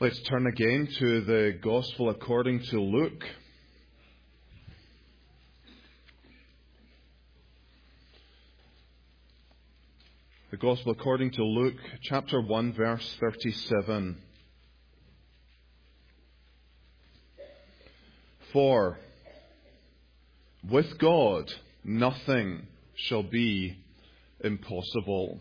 Let's turn again to the Gospel according to Luke. The Gospel according to Luke, chapter 1, verse 37. For with God nothing shall be impossible.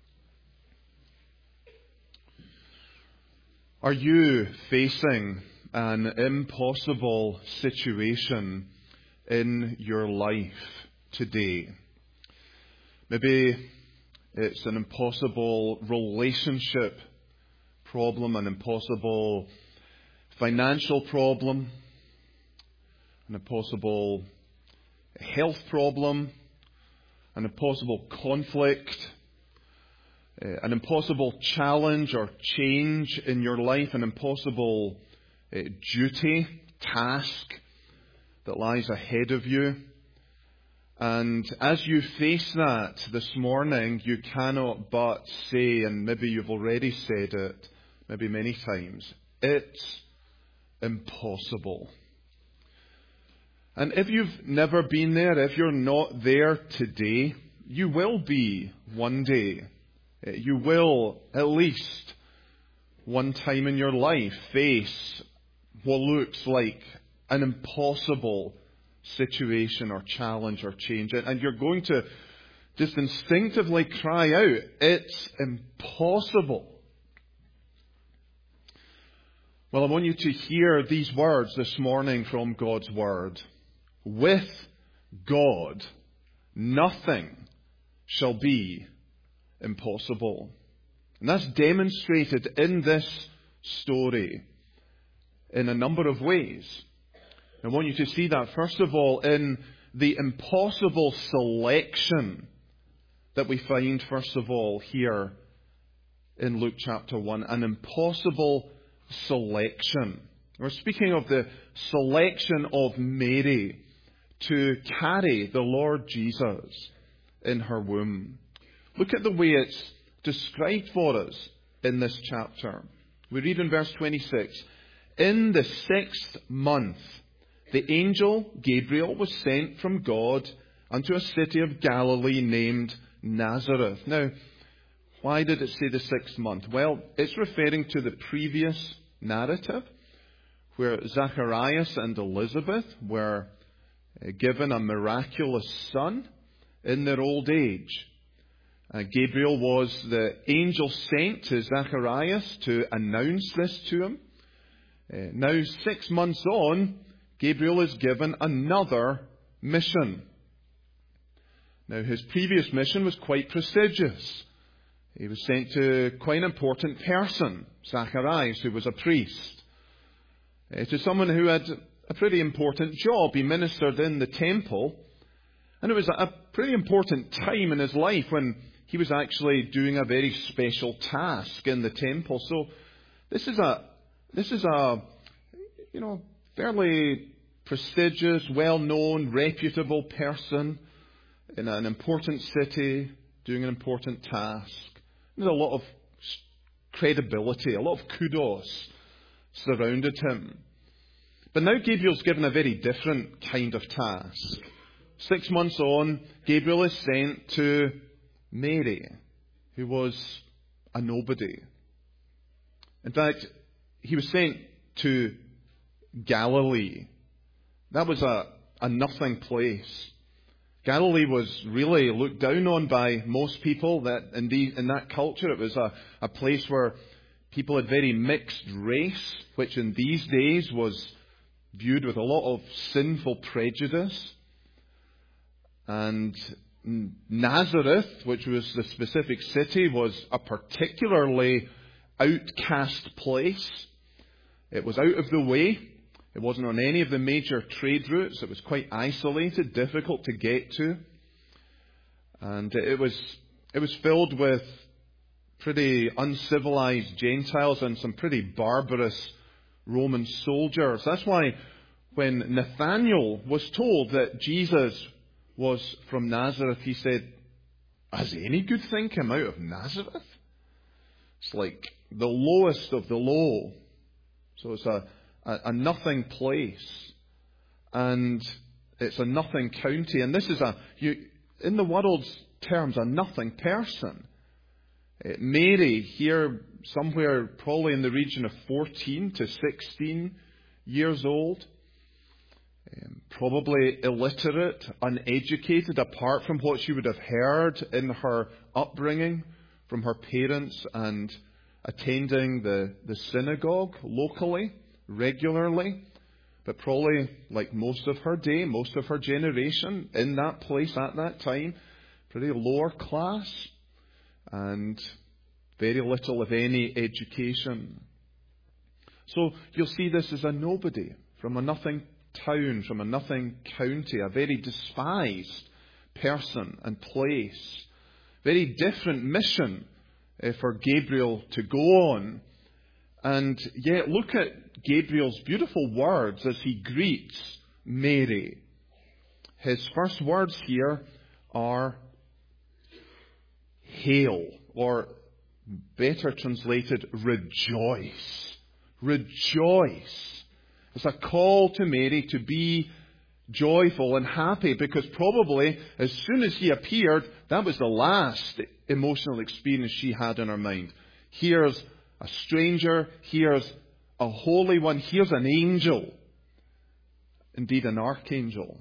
Are you facing an impossible situation in your life today? Maybe it's an impossible relationship problem, an impossible financial problem, an impossible health problem, an impossible conflict, an impossible challenge or change in your life, an impossible duty, task that lies ahead of you. And as you face that this morning, you cannot but say, and maybe you've already said it, maybe many times, it's impossible. And if you've never been there, if you're not there today, you will be one day. You will, at least one time in your life, face what looks like an impossible situation or challenge or change. And you're going to just instinctively cry out, it's impossible. Well, I want you to hear these words this morning from God's Word. With God, nothing shall be impossible. And that's demonstrated in this story in a number of ways. I want you to see that, first of all, in the impossible selection that we find, first of all, here in Luke chapter 1. An impossible selection. We're speaking of the selection of Mary to carry the Lord Jesus in her womb. Look at the way it's described for us in this chapter. We read in verse 26, in the 6th month, the angel Gabriel was sent from God unto a city of Galilee named Nazareth. Now, why did it say the 6th month? Well, it's referring to the previous narrative where Zacharias and Elizabeth were given a miraculous son in their old age. Gabriel was the angel sent to Zacharias to announce this to him. Now, 6 months on, Gabriel is given another mission. Now, his previous mission was quite prestigious. He was sent to quite an important person, Zacharias, who was a priest, to someone who had a pretty important job. He ministered in the temple, and it was a pretty important time in his life when he was actually doing a very special task in the temple. So this is a fairly prestigious, well-known, reputable person in an important city doing an important task. There's a lot of credibility, a lot of kudos surrounded him. But now Gabriel's given a very different kind of task. 6 months on, Gabriel is sent to Mary, who was a nobody. In fact, he was sent to Galilee. That was a nothing place. Galilee was really looked down on by most people. That in that culture, it was a place where people had very mixed race, which in these days was viewed with a lot of sinful prejudice. And Nazareth, which was the specific city, was a particularly outcast place. It was out of the way. It wasn't on any of the major trade routes. It was quite isolated, difficult to get to. And it was filled with pretty uncivilized Gentiles and some pretty barbarous Roman soldiers. That's why when Nathanael was told that Jesus was from Nazareth, he said, has any good thing come out of Nazareth? It's like the lowest of the low So it's a nothing place. And it's a nothing county. And this is in the world's terms, a nothing person. Mary, here somewhere probably in the region of 14 to 16 years old. Probably illiterate, uneducated, apart from what she would have heard in her upbringing from her parents and attending the synagogue locally, regularly. But probably, like most of her day, most of her generation, in that place at that time, pretty lower class and very little, if any, education. So you'll see this as a nobody from a nothing town, from a nothing county, a very despised person and place. Very different mission for Gabriel to go on. And yet look at Gabriel's beautiful words as he greets Mary. His first words here are hail, or better translated, rejoice. Rejoice. It's a call to Mary to be joyful and happy, because probably as soon as he appeared, that was the last emotional experience she had in her mind. Here's a stranger, here's a holy one, here's an angel. Indeed, an archangel.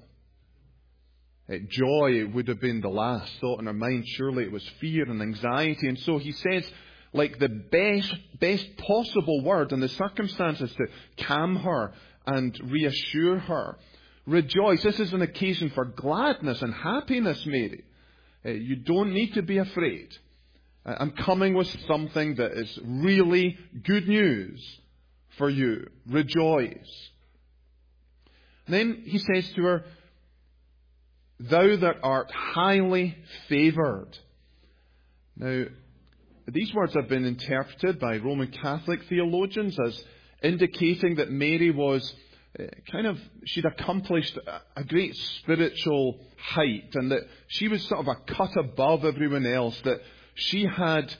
Joy would have been the last thought in her mind. Surely it was fear and anxiety. And so he says, like the best possible word in the circumstances to calm her and reassure her. Rejoice. This is an occasion for gladness and happiness, Mary. You don't need to be afraid. I'm coming with something that is really good news for you. Rejoice. And then he says to her, thou that art highly favoured. Now, these words have been interpreted by Roman Catholic theologians as indicating that Mary was she'd accomplished a great spiritual height, and that she was sort of a cut above everyone else, that she had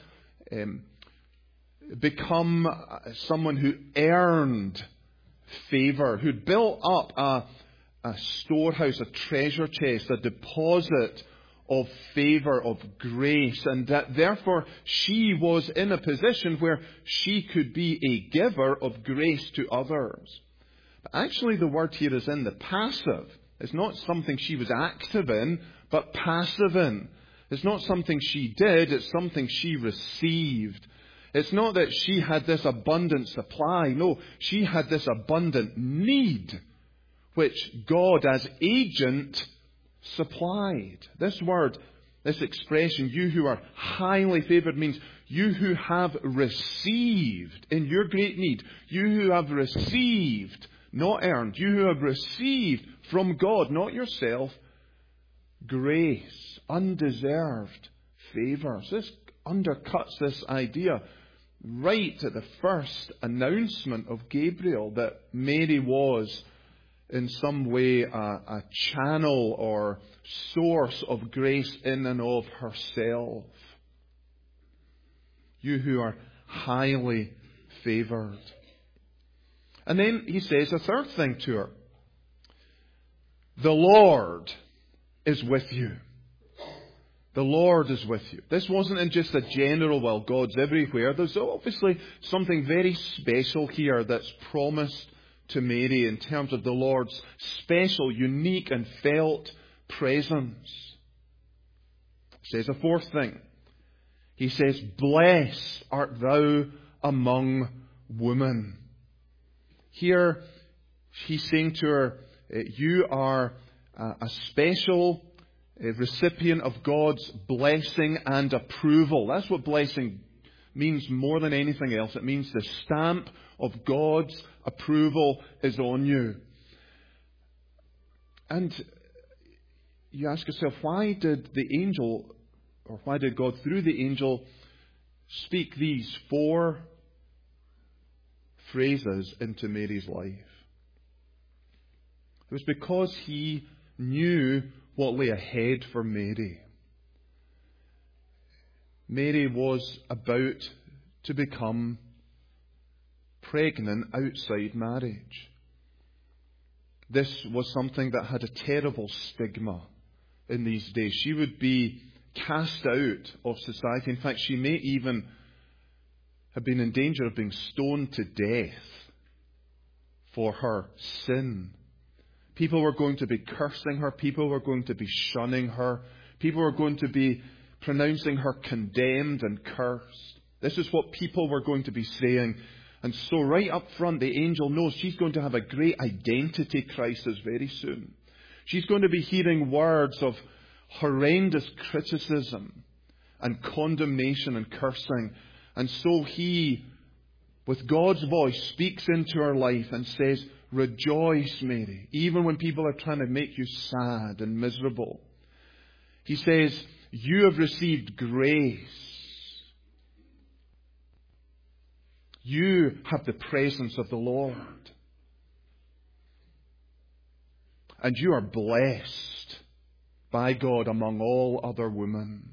become someone who earned favour, who'd built up a storehouse, a treasure chest, a deposit of favour, of grace, and that therefore she was in a position where she could be a giver of grace to others. But actually the word here is in the passive. It's not something she was active in, but passive in. It's not something she did, it's something she received. It's not that she had this abundant supply. No, she had this abundant need, which God as agent supplied. This word, this expression, you who are highly favoured, means you who have received in your great need. You who have received, not earned. You who have received from God, not yourself, grace, undeserved favour. So this undercuts this idea right at the first announcement of Gabriel that Mary was in some way a channel or source of grace in and of herself. You who are highly favoured. And then he says a third thing to her. The Lord is with you. The Lord is with you. This wasn't in just a general, well, God's everywhere. There's obviously something very special here that's promised to Mary in terms of the Lord's special, unique and felt presence. He says a fourth thing. He says, blessed art thou among women. Here he's saying to her, you are a special recipient of God's blessing and approval. That's what blessing means more than anything else. It means the stamp of God's approval is on you. And you ask yourself, why did the angel, or why did God through the angel speak these four phrases into Mary's life? It was because he knew what lay ahead for Mary. Mary was about to become pregnant outside marriage. This was something that had a terrible stigma in these days. She would be cast out of society. In fact, she may even have been in danger of being stoned to death for her sin. People were going to be cursing her. People were going to be shunning her. People were going to be pronouncing her condemned and cursed. This is what people were going to be saying. And so right up front, the angel knows she's going to have a great identity crisis very soon. She's going to be hearing words of horrendous criticism and condemnation and cursing. And so he, with God's voice, speaks into her life and says, "Rejoice, Mary," even when people are trying to make you sad and miserable. He says, "You have received grace. You have the presence of the Lord. And you are blessed by God among all other women."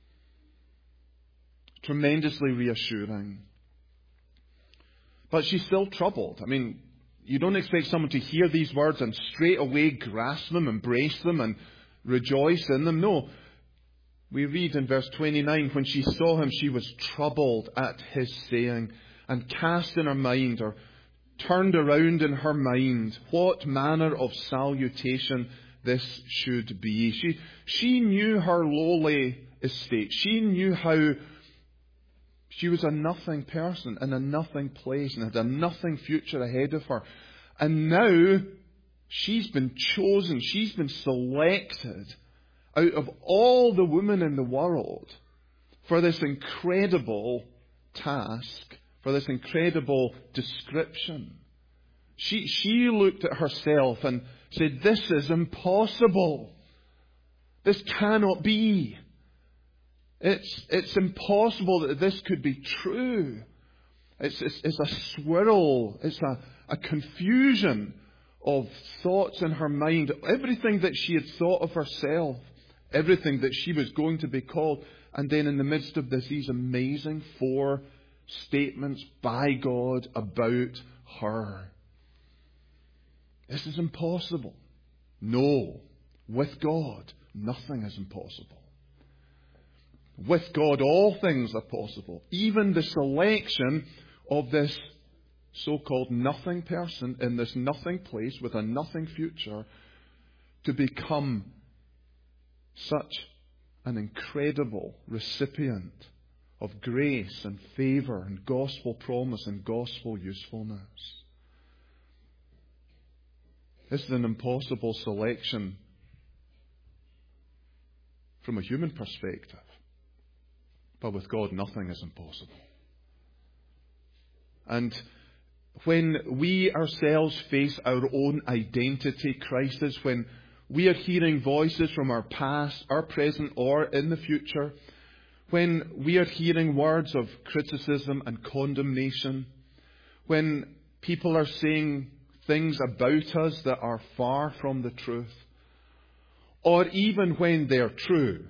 Tremendously reassuring. But she's still troubled. I mean, you don't expect someone to hear these words and straight away grasp them, embrace them, and rejoice in them. No. We read in verse 29, when she saw him, she was troubled at his saying, and cast in her mind, or turned around in her mind, what manner of salutation this should be. She knew her lowly estate. She knew how she was a nothing person in a nothing place and had a nothing future ahead of her. And now she's been chosen, she's been selected out of all the women in the world for this incredible task, for this incredible description. She looked at herself and said, "This is impossible. This cannot be. It's impossible that this could be true." It's a swirl. It's a confusion of thoughts in her mind. Everything that she had thought of herself, everything that she was going to be called. And then in the midst of this, these amazing 4 statements by God about her. This is impossible. No. With God, nothing is impossible. With God, all things are possible. Even the selection of this so-called nothing person in this nothing place with a nothing future to become such an incredible recipient of grace and favour and gospel promise and gospel usefulness. This is an impossible selection from a human perspective. But with God, nothing is impossible. And when we ourselves face our own identity crisis, when we are hearing voices from our past, our present, or in the future, when we are hearing words of criticism and condemnation, when people are saying things about us that are far from the truth, or even when they're true,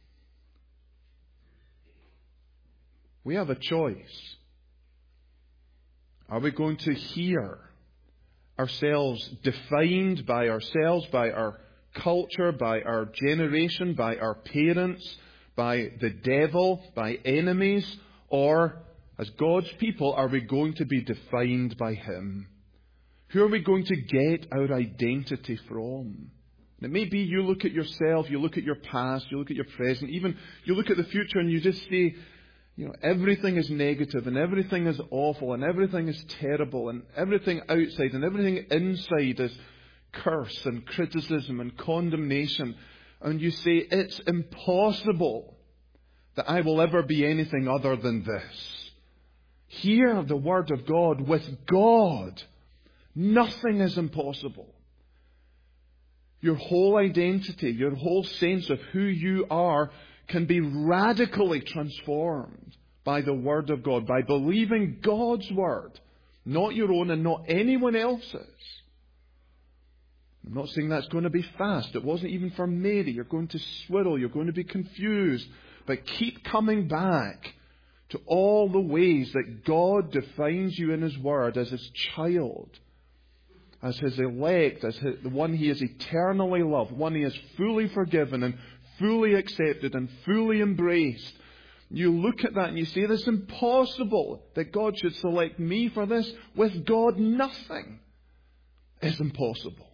we have a choice. Are we going to hear ourselves defined by ourselves, by our culture, by our generation, by our parents, by the devil, by enemies? Or, as God's people, are we going to be defined by Him? Who are we going to get our identity from? And it may be you look at yourself, you look at your past, you look at your present, even you look at the future and you just say, everything is negative and everything is awful and everything is terrible and everything outside and everything inside is curse and criticism and condemnation. And you say, it's impossible that I will ever be anything other than this. Hear the word of God. With God, nothing is impossible. Your whole identity, your whole sense of who you are can be radically transformed by the Word of God, by believing God's Word, not your own and not anyone else's. I'm not saying that's going to be fast. It wasn't even for Mary. You're going to swirl. You're going to be confused. But keep coming back to all the ways that God defines you in His Word as His child, as His elect, as the one He has eternally loved, one He has fully forgiven and fully accepted and fully embraced. You look at that and you say, "It's impossible that God should select me for this." With God, nothing is impossible.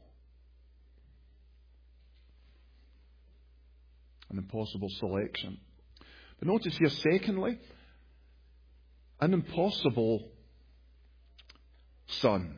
An impossible selection. But notice here, secondly, an impossible son.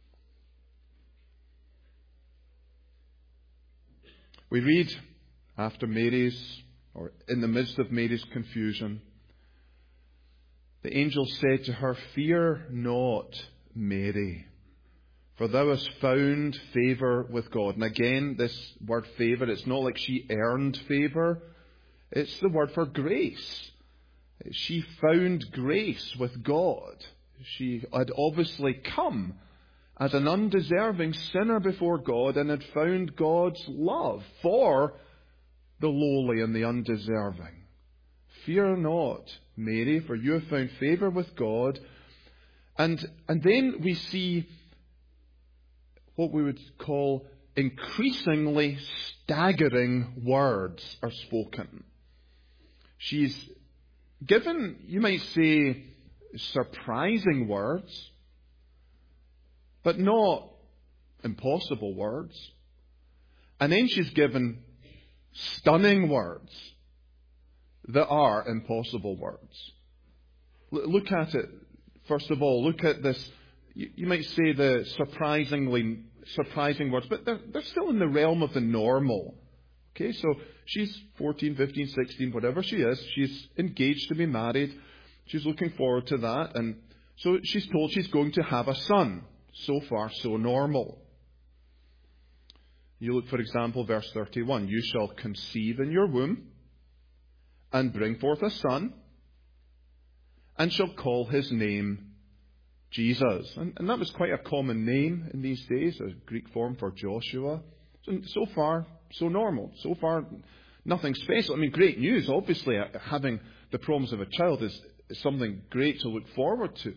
We read after Mary's, or in the midst of Mary's confusion, the angel said to her, "Fear not, Mary, for thou hast found favour with God." And again, this word favour, it's not like she earned favour. It's the word for grace. She found grace with God. She had obviously come as an undeserving sinner before God and had found God's love for the lowly and the undeserving. "Fear not, Mary, for you have found favour with God." And then we see what we would call increasingly staggering words are spoken. She's given, you might say, surprising words, but not impossible words. And then she's given stunning words that are impossible words. Look at it. First of all, look at this. You might say the surprising words, but they're still in the realm of the normal. Okay, so she's 14, 15, 16, whatever she is. She's engaged to be married. She's looking forward to that. And so she's told she's going to have a son. So far, so normal. You look, for example, verse 31. "You shall conceive in your womb and bring forth a son, and shall call his name Jesus." And that was quite a common name in these days, a Greek form for Joshua. So far, so normal. So far, nothing special. I mean, great news. Obviously, having the promise of a child is something great to look forward to.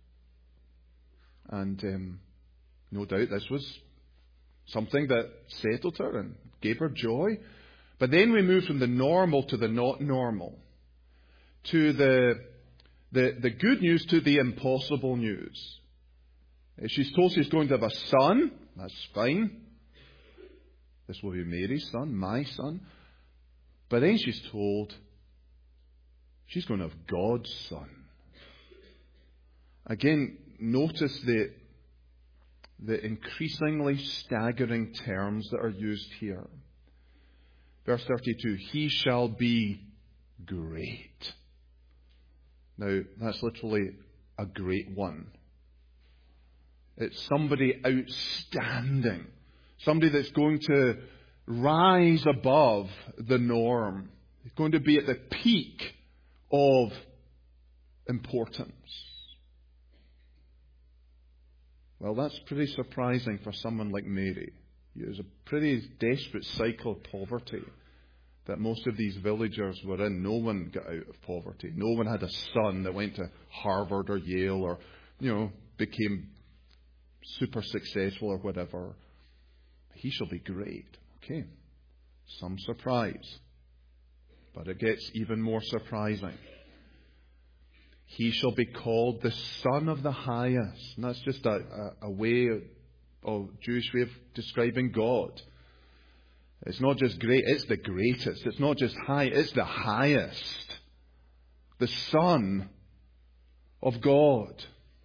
And no doubt this was something that settled her and gave her joy. But then we move from the normal to the not normal, to the good news to the impossible news. She's told she's going to have a son. That's fine. This will be Mary's son, my son. But then she's told she's going to have God's son. Again, notice the increasingly staggering terms that are used here. Verse 32, "He shall be great." Now, that's literally a great one. It's somebody outstanding. Somebody that's going to rise above the norm. It's going to be at the peak of importance. Well, that's pretty surprising for someone like Mary. It was a pretty desperate cycle of poverty that most of these villagers were in. No one got out of poverty. No one had a son that went to Harvard or Yale or, became super successful or whatever. He shall be great. Okay. Some surprise. But it gets even more surprising. He shall be called the Son of the Highest. And that's just a Jewish way of describing God. It's not just great, it's the greatest. It's not just high, it's the highest. The Son of God.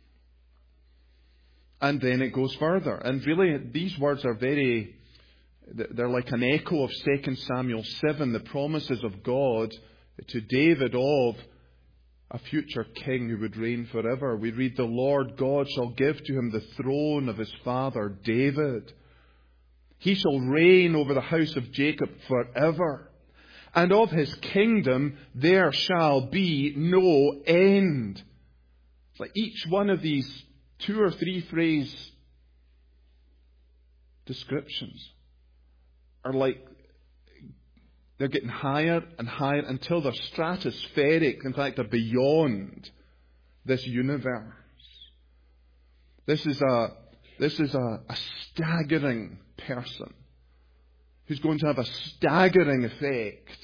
And then it goes further. And really, these words are they're like an echo of 2 Samuel 7, the promises of God to David of a future king who would reign forever. We read, "The Lord God shall give to him the throne of his father David. He shall reign over the house of Jacob forever. And of his kingdom there shall be no end." It's like each one of these 2 or 3 phrase descriptions are like They're getting higher and higher until they're stratospheric. In fact, they're beyond this universe. This is a staggering person who's going to have a staggering effect.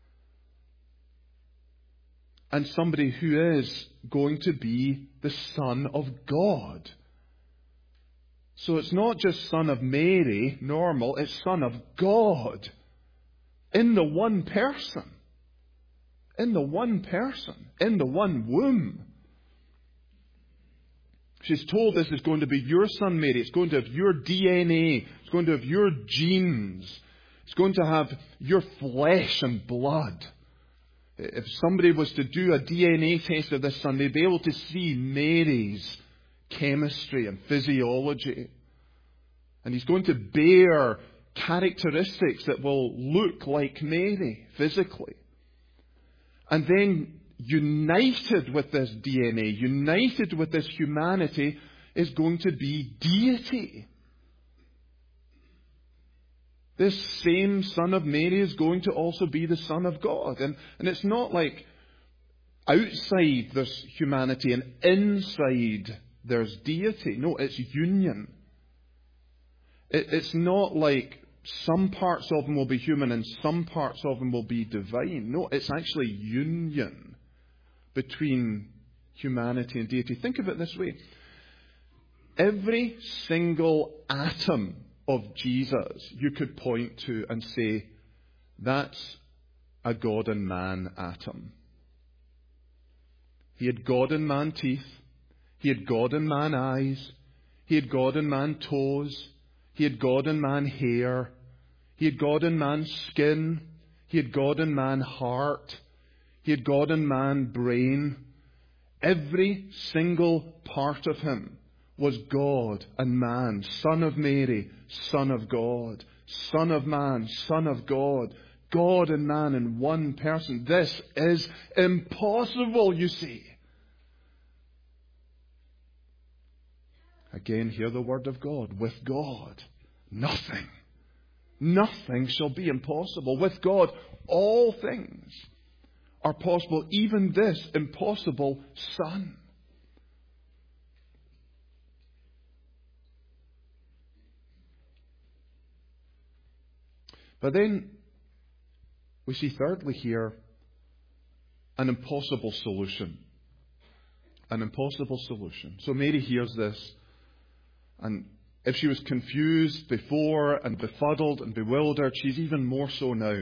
And somebody who is going to be the Son of God. So it's not just Son of Mary, normal, it's Son of God. In the one person. In the one person. In the one womb. She's told this is going to be your son, Mary. It's going to have your DNA. It's going to have your genes. It's going to have your flesh and blood. If somebody was to do a DNA test of this son, they'd be able to see Mary's chemistry and physiology. And he's going to bear characteristics that will look like Mary physically. And then united with this DNA, united with this humanity, is going to be deity. This same Son of Mary is going to also be the Son of God. And it's not like outside there's humanity and inside there's deity. No, it's union. It's not like some parts of him will be human and some parts of him will be divine. No, it's actually union between humanity and deity. Think of it this way. Every single atom of Jesus you could point to and say, that's a God and man atom. He had God and man teeth. He had God and man eyes. He had God and man toes. He had God and man hair. He had God and man skin. He had God and man heart. He had God and man brain. Every single part of him was God and man, Son of Mary, Son of God, Son of man, Son of God, God and man in one person. This is impossible, you see. Again, hear the word of God. With God, nothing shall be impossible. With God, all things are possible, even this impossible Son. But then we see thirdly here an impossible solution. An impossible solution. So Mary hears this, and if she was confused before and befuddled and bewildered, she's even more so now.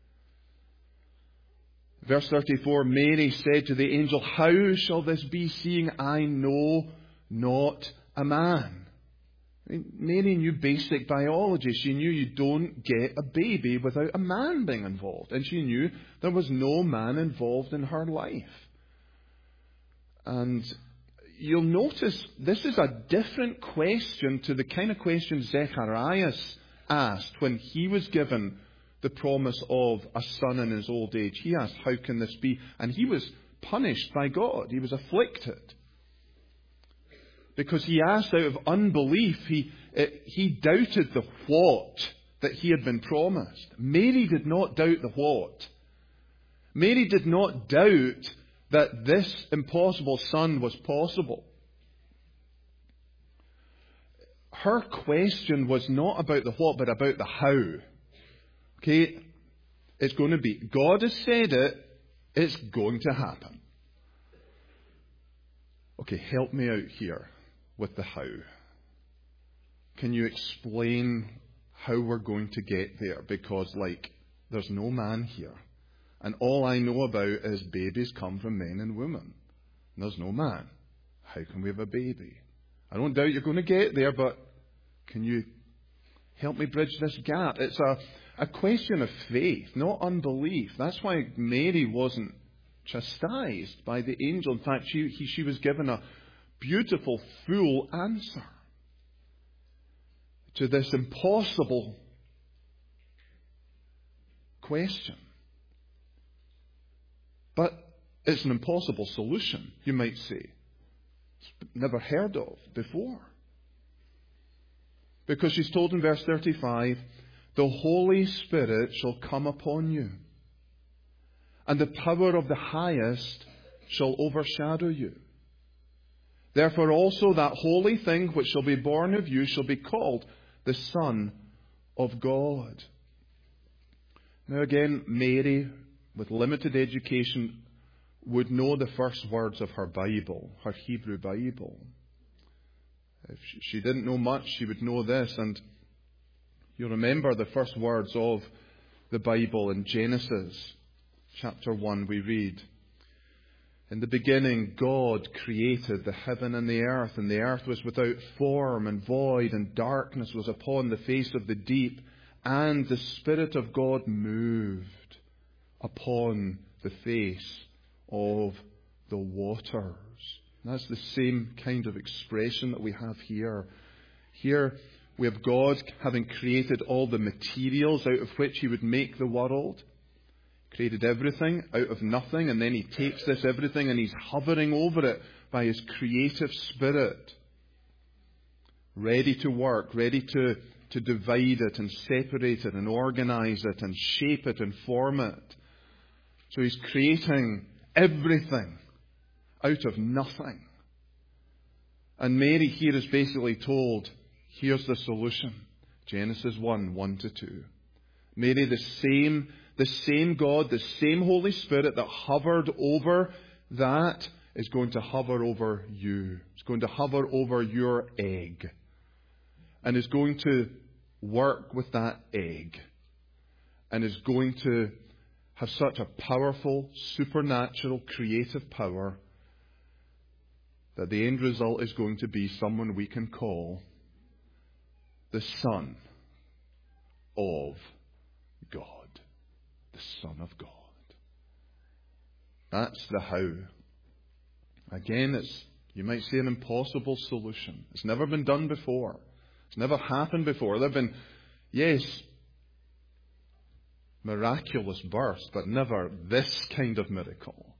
Verse 34, Mary said to the angel, "How shall this be, seeing I know not a man?" I mean, Mary knew basic biology. She knew you don't get a baby without a man being involved. And she knew there was no man involved in her life. And you'll notice this is a different question to the kind of question Zechariah asked when he was given the promise of a son in his old age. He asked, "How can this be?" And he was punished by God. He was afflicted. Because he asked out of unbelief. He doubted the what that he had been promised. Mary did not doubt the what. Mary did not doubt that this impossible son was possible. Her question was not about the what, but about the how. Okay? It's going to be. God has said it. It's going to happen. Okay, help me out here with the how. Can you explain how we're going to get there? Because, there's no man here. And all I know about is babies come from men and women. And there's no man. How can we have a baby? I don't doubt you're going to get there, but can you help me bridge this gap? It's a question of faith, not unbelief. That's why Mary wasn't chastised by the angel. In fact, she was given a beautiful, full answer to this impossible question. But it's an impossible solution, you might say. It's never heard of before. Because she's told in verse 35, the Holy Spirit shall come upon you, and the power of the Highest shall overshadow you. Therefore also that holy thing which shall be born of you shall be called the Son of God. Now again, Mary, with limited education, would know the first words of her Bible, her Hebrew Bible. If she didn't know much, she would know this. And you remember the first words of the Bible in Genesis chapter 1, we read, "In the beginning God created the heaven and the earth was without form and void, and darkness was upon the face of the deep, and the Spirit of God moved upon the face of the waters." And that's the same kind of expression that we have here. Here we have God having created all the materials out of which He would make the world. Created everything out of nothing, and then He takes this everything and He's hovering over it by His creative Spirit, ready to work, ready to divide it and separate it and organize it and shape it and form it. So He's creating everything out of nothing. And Mary here is basically told, here's the solution. Genesis 1:1-2. Mary, the same God, the same Holy Spirit that hovered over that is going to hover over you. It's going to hover over your egg. And is going to work with that egg. And is going to have such a powerful, supernatural, creative power that the end result is going to be someone we can call the Son of God. The Son of God. That's the how. Again, it's, you might say, an impossible solution. It's never been done before. It's never happened before. There have been, yes, miraculous births, but never this kind of miracle.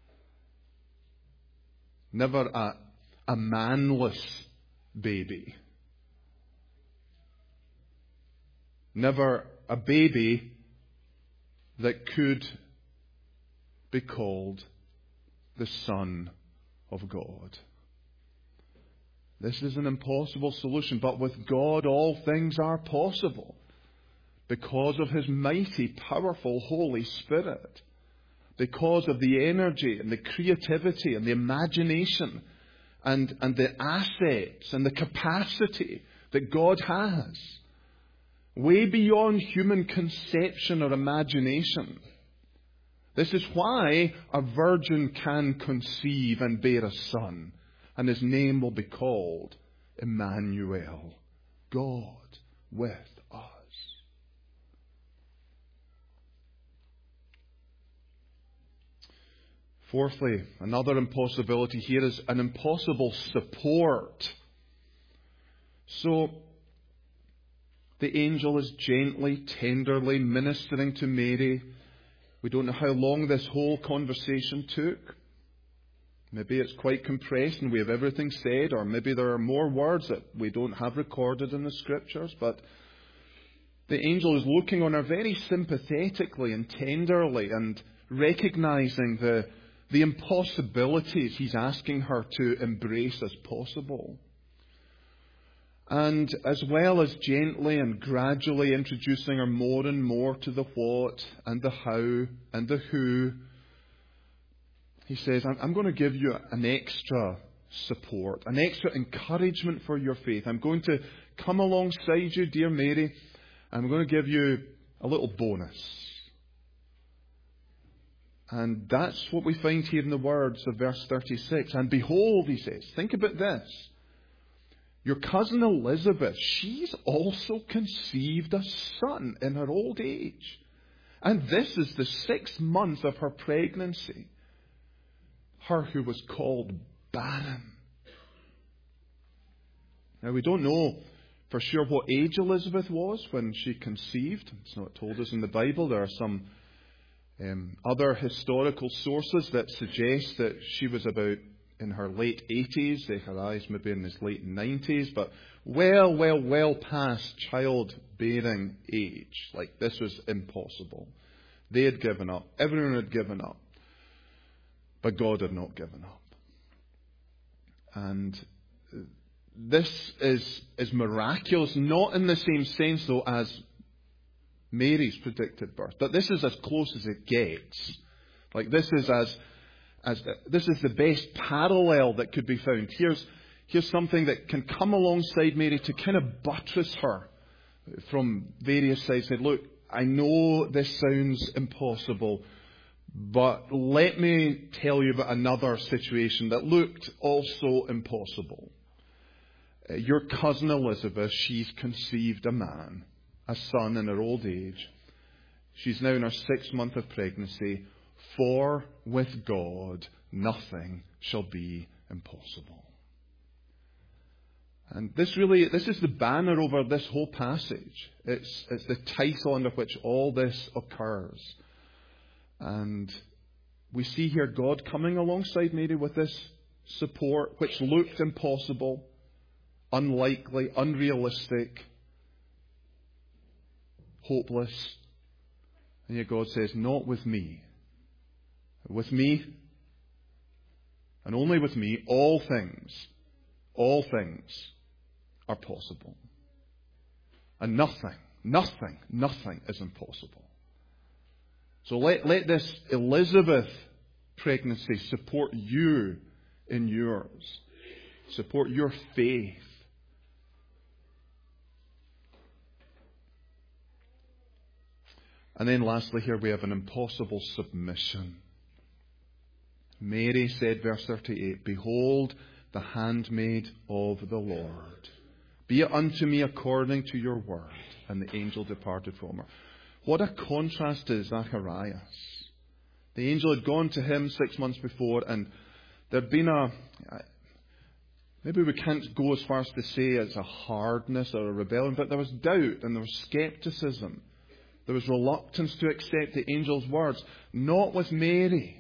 Never a manless baby. Never a baby that could be called the Son of God. This is an impossible solution, but with God all things are possible because of His mighty, powerful Holy Spirit, because of the energy and the creativity and the imagination and the assets and the capacity that God has, way beyond human conception or imagination. This is why a virgin can conceive and bear a son, and His name will be called Emmanuel, God with us. Fourthly, another impossibility here is an impossible support. So, the angel is gently, tenderly ministering to Mary. We don't know how long this whole conversation took. Maybe it's quite compressed and we have everything said, or maybe there are more words that we don't have recorded in the Scriptures. But the angel is looking on her very sympathetically and tenderly and recognizing the impossibilities he's asking her to embrace as possible. And as well as gently and gradually introducing her more and more to the what and the how and the who, he says, I'm going to give you an extra support, an extra encouragement for your faith. I'm going to come alongside you, dear Mary. I'm going to give you a little bonus. And that's what we find here in the words of verse 36. And behold, he says, think about this. Your cousin Elizabeth, she's also conceived a son in her old age. And this is the 6th month of her pregnancy. Her who was called barren. Now we don't know for sure what age Elizabeth was when she conceived. It's not told us in the Bible. There are some other historical sources that suggest that she was about in her late 80s. Zechariah's maybe in his late 90s, but well past childbearing age. Like, this was impossible. They had given up. Everyone had given up. But God had not given up. And this is miraculous, not in the same sense, though, as Mary's predicted birth. But this is as close as it gets. Like, this is this is the best parallel that could be found. Here's something that can come alongside Mary to kind of buttress her from various sides. Say, look, I know this sounds impossible, but let me tell you about another situation that looked also impossible. Your cousin Elizabeth, she's conceived a son in her old age. She's now in her 6th month of pregnancy. For with God, nothing shall be impossible. And this is the banner over this whole passage. It's the title under which all this occurs. And we see here God coming alongside Mary with this support, which looked impossible, unlikely, unrealistic, hopeless. And yet God says, not with me. With me, and only with me, all things are possible. And nothing is impossible. So let this Elizabeth pregnancy support you in yours. Support your faith. And then lastly here we have an impossible submission. Mary said, verse 38, behold, the handmaid of the Lord. Be it unto me according to your word. And the angel departed from her. What a contrast to Zacharias. The angel had gone to him 6 months before, and there'd been maybe we can't go as far as to say it's a hardness or a rebellion, but there was doubt and there was skepticism. There was reluctance to accept the angel's words. Not with Mary.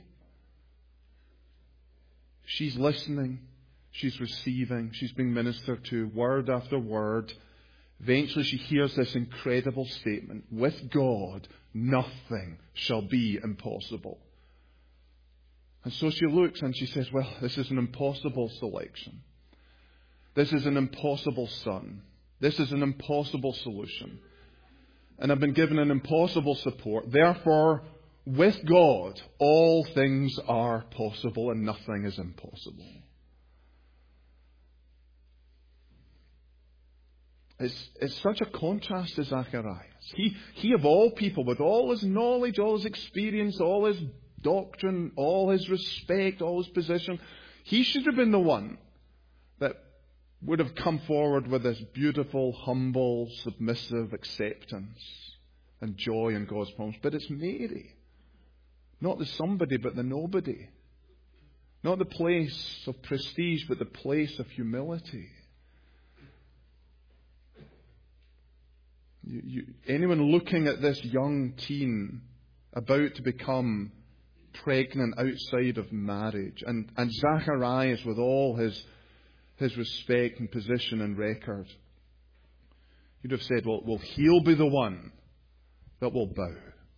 She's listening. She's receiving. She's being ministered to word after word. Eventually she hears this incredible statement. With God, nothing shall be impossible. And so she looks and she says, well, this is an impossible selection. This is an impossible son. This is an impossible solution. And I've been given an impossible support. Therefore, with God, all things are possible and nothing is impossible. It's such a contrast to Zacharias. He of all people, with all his knowledge, all his experience, all his doctrine, all his respect, all his position, he should have been the one that would have come forward with this beautiful, humble, submissive acceptance and joy in God's promise. But it's Mary. Not the somebody, but the nobody. Not the place of prestige, but the place of humility. Anyone looking at this young teen about to become pregnant outside of marriage, and Zacharias with all his respect and position and record, you'd have said, well, he'll be the one that will bow.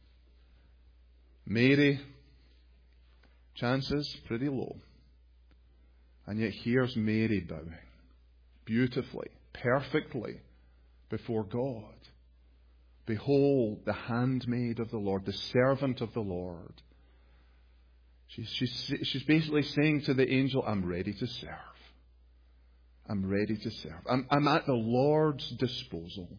Mary, chances pretty low. And yet here's Mary bowing beautifully, perfectly before God. Behold, the handmaid of the Lord, the servant of the Lord. She's basically saying to the angel, I'm ready to serve. I'm ready to serve. I'm at the Lord's disposal.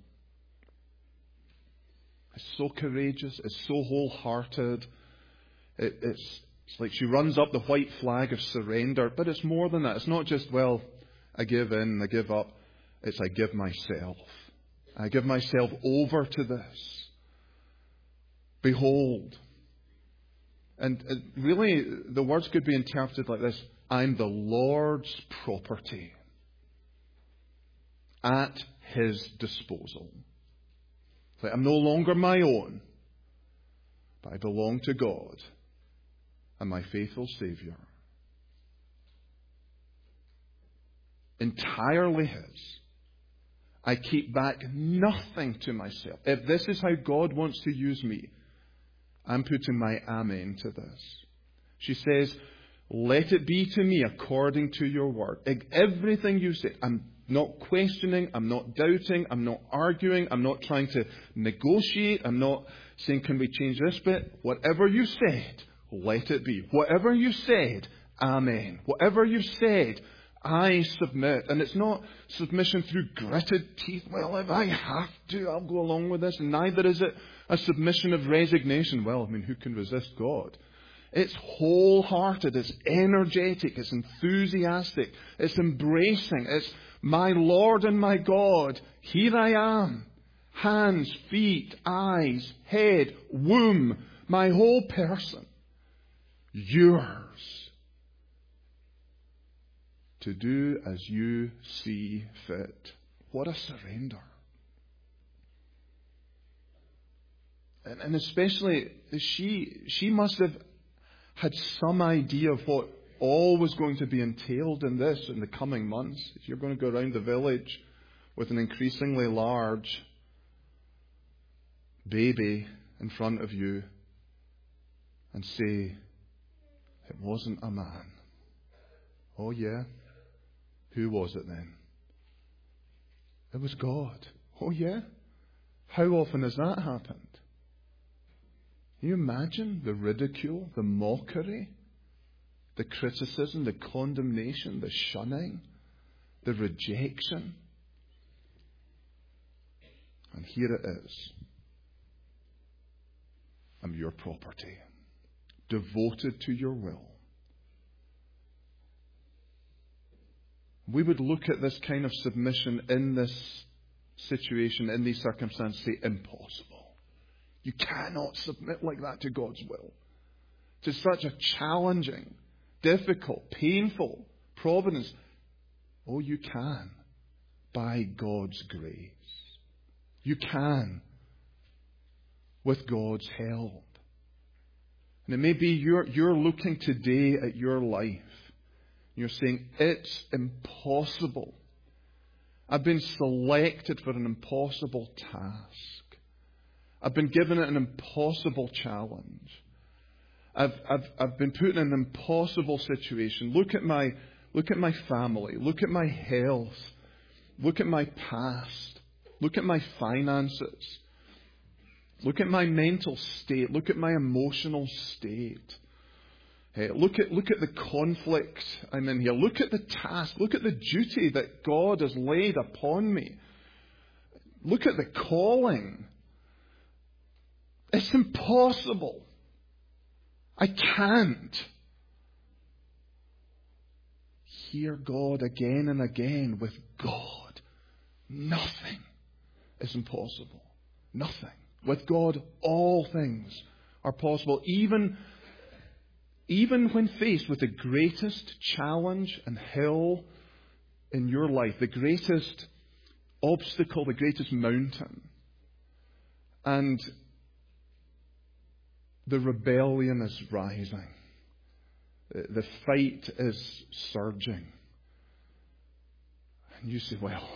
It's so courageous. It's so wholehearted. It's like she runs up the white flag of surrender. But it's more than that. It's not just, well, I give in, I give up. It's I give myself. I give myself over to this. Behold. And really, the words could be interpreted like this. I'm the Lord's property. At His disposal. It's like I'm no longer my own, but I belong to God and my faithful Saviour. entirely His. I keep back nothing to myself. If this is how God wants to use me, I'm putting my amen to this. She says, let it be to me according to your word. Everything you say, I'm not questioning, I'm not doubting, I'm not arguing, I'm not trying to negotiate, I'm not saying, can we change this bit? Whatever you said, let it be. Whatever you said, amen. Whatever you said, I submit. And it's not submission through gritted teeth. Well, if I have to, I'll go along with this. And neither is it a submission of resignation. Well, I mean, who can resist God? It's wholehearted, it's energetic, it's enthusiastic, it's embracing, it's my Lord and my God, here I am. Hands, feet, eyes, head, womb, my whole person. Yours. To do as you see fit. What a surrender. And especially, she must have had some idea of what all was going to be entailed in this in the coming months. If you're going to go around the village with an increasingly large baby in front of you and say, it wasn't a man. Oh yeah? Who was it then? It was God. Oh yeah? How often has that happened? Can you imagine the ridicule, the mockery, the criticism, the condemnation, the shunning, the rejection? And here it is. I'm your property, devoted to your will. We would look at this kind of submission in this situation, in these circumstances, say, impossible. You cannot submit like that to God's will. To such a challenging, difficult, painful providence. Oh, you can, by God's grace. You can, with God's help. And it may be you're looking today at your life. You're saying, it's impossible. I've been selected for an impossible task. I've been given an impossible challenge. I've been put in an impossible situation. Look at my family. Look at my health. Look at my past. Look at my finances. Look at my mental state. Look at my emotional state. Hey, look at the conflict I'm in here. Look at the task. Look at the duty that God has laid upon me. Look at the calling. It's impossible. I can't. Hear God again and again. With God, nothing is impossible. Nothing. With God, all things are possible. Even when faced with the greatest challenge and hill in your life, the greatest obstacle, the greatest mountain, and the rebellion is rising. The fight is surging. And you say, well,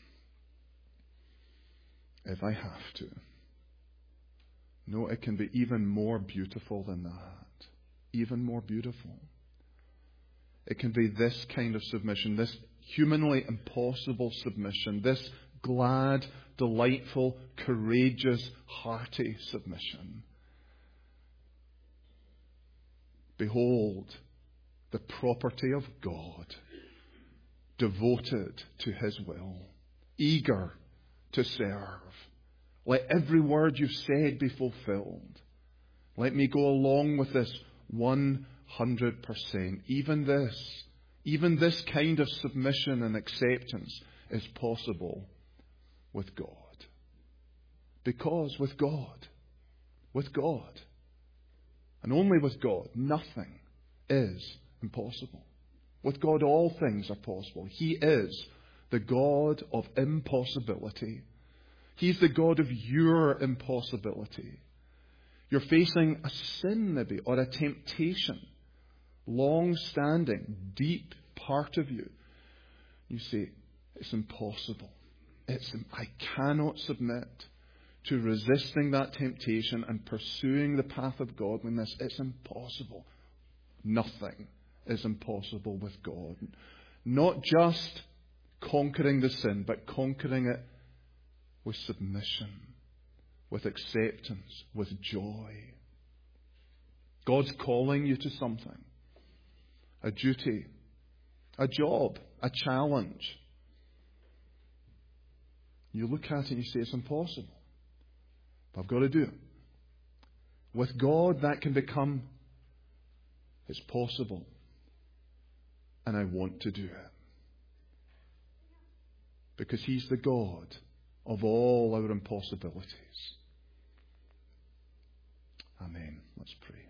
if I have to. No, it can be even more beautiful than that. Even more beautiful. It can be this kind of submission, this humanly impossible submission, this glad, delightful, courageous, hearty submission. Behold, the property of God, devoted to His will, eager to serve. Let every word you've said be fulfilled. Let me go along with this 100%. Even this kind of submission and acceptance is possible with God. Because with God, and only with God, nothing is impossible. With God, all things are possible. He is the God of impossibility. He's the God of your impossibility. You're facing a sin maybe, or a temptation, long-standing, deep part of you. You say, it's impossible. I cannot submit to resisting that temptation and pursuing the path of godliness. It's impossible. Nothing is impossible with God. Not just conquering the sin, but conquering it with submission, with acceptance, with joy. God's calling you to something. A duty, a job, a challenge. You look at it and you say, it's impossible. But I've got to do it. With God, that can become, it's possible. And I want to do it. Because He's the God of all our impossibilities. Amen. Let's pray.